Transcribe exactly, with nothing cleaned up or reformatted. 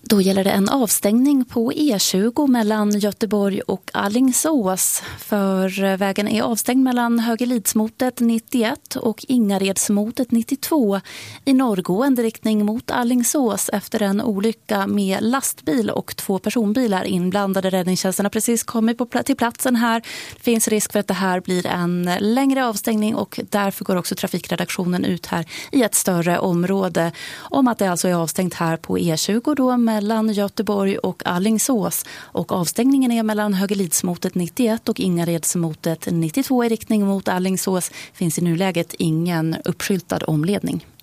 Då gäller det en avstängning på E tjugo mellan Göteborg och Alingsås. För vägen är avstängd mellan Högelidsmotet nittioett och Ingaredsmotet nittiotvå i norrgående riktning mot Alingsås efter en olycka med lastbil och två personbilar inblandade. Räddningstjänsten har precis kommit på pl- till platsen här. Det finns risk för att det här blir en längre avstängning och därför går också trafikredaktionen ut här i ett större område om att det alltså är avstängt här på E tjugo då mellan Göteborg och Alingsås, och avstängningen är mellan Högelidsmotet nittioett och Ingaredsmotet nittiotvå i riktning mot Alingsås. Finns i nuläget ingen uppskyltad omledning.